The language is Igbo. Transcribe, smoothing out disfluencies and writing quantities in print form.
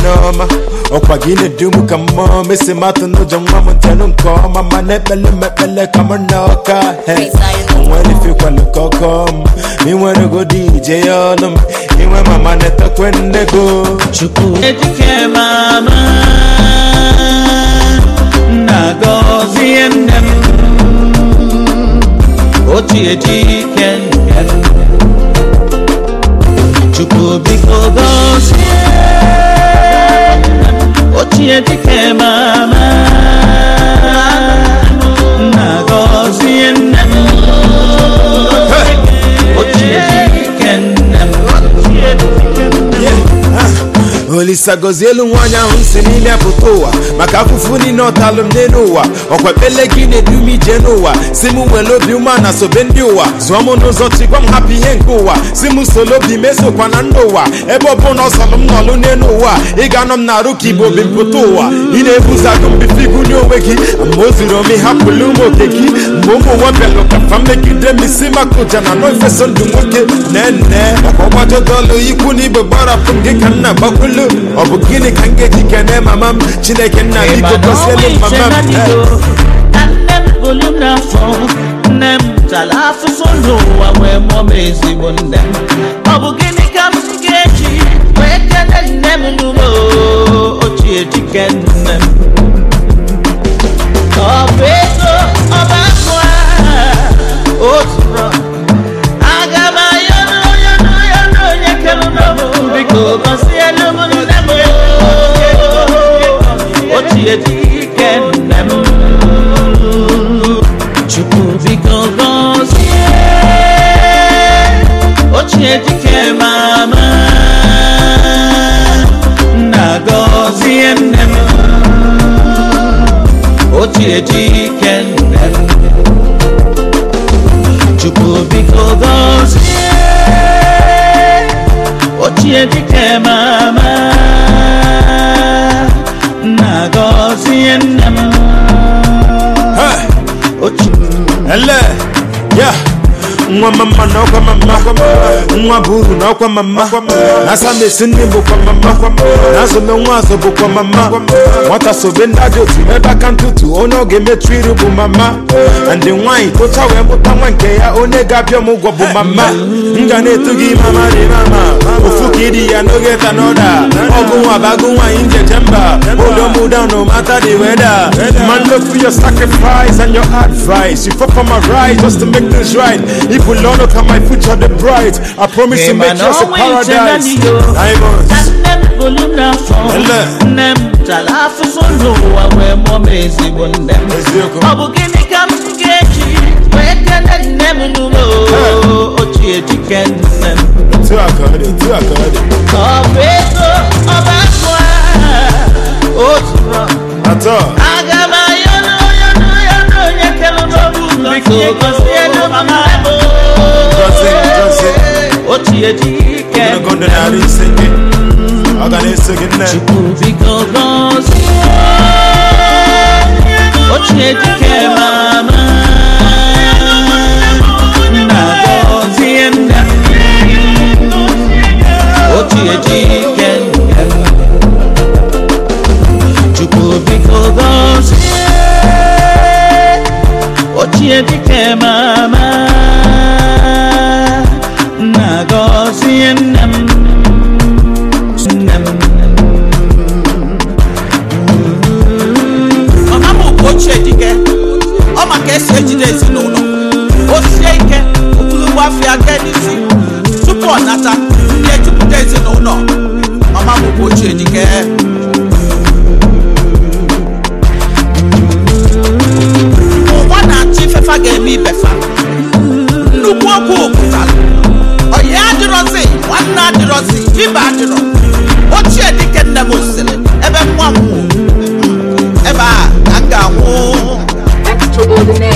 noma okwagine dumu kamo mese matu no jamwa mutenu koma manepele mepele kama noka hey when if you kwale kokom me wanna go DJ on them iwe mama neta kwende go chuku etike mama na gozi enem oti etike chuku biko gozi oti etike mama na gozi enem oti etike Olisa gozielu nwanya hunsini ne putowa makafufuni no talum nenuwa okwepele gine dumi jenuwa simu welo biuma na sobendiwa zomo no zoti kwam happy henkowa simu solo bi meso kwanandowa ebobo no salum nolu nenuwa iganom na ruki bo bimputowa ine buza gumbi figu nyoweki amoziro mi hapulumo keki momo wabelo kafamle kide misima kujana no ifeson dumoke nene okwajo dolo ikuni bebara punge kanna bakulu obugini kange dikene mamam chineke na biko kosele mamam nem volumna fo nem talafu solo awe mo mezi bondem obugini kamgeji wekene nem numo ochi etikenem obeso obakwa otro agama yono nyekelo no biko kosele oti etikenem chuku biko gozi oti etike mama na gozi enem oti etikenem chuku biko gozi oti etike mama na gozi enem ele yeah nwa mama na kwa mama nwa buru na kwa mama nasa mesini bo kwa mama naso me nwa so bo kwa mama wata so benda jo ti eba kan tutu ono ge metriru bo mama and the wine to tawe muta wanke ya onega bia mo go bo mama nga ne tugi mama ni mama ofukidi ya no get another ogun abagun wa inje jemba odo mu down no matter the weather man look for your sacrifice and your advice you fought for my right just to make things right. If we learn to my future the bright, I promise to make yours a paradise. Diamonds. Nem talafu solo awe mo mezi bondem obugini kamgeji wekene nem numo ochi etikenem tu akade obeso obakwa otro ato agama yono nyekelo no biko kosele mama oti etikenem gondo na ri singing agane singing na chuku biko gozi oti etike mama na gozi enem oti etikenem chuku biko gozi oti etike mama na gozi enem ochedike oma kesi ejidezi n'ụlọ osie ike okpulugbo afọ agenisi tupu ọ nata ndị ejupụta ezinụlọ mama m bụ ochedike ụwa na-achọ ifefa ga-eme ibefa nnukwu okwu pụtara ọya adịrọzi nwanne adịrọzi ibe adịrọ ochedike nne m sịrị ebe nwa m ebe a ka m ga-anwụ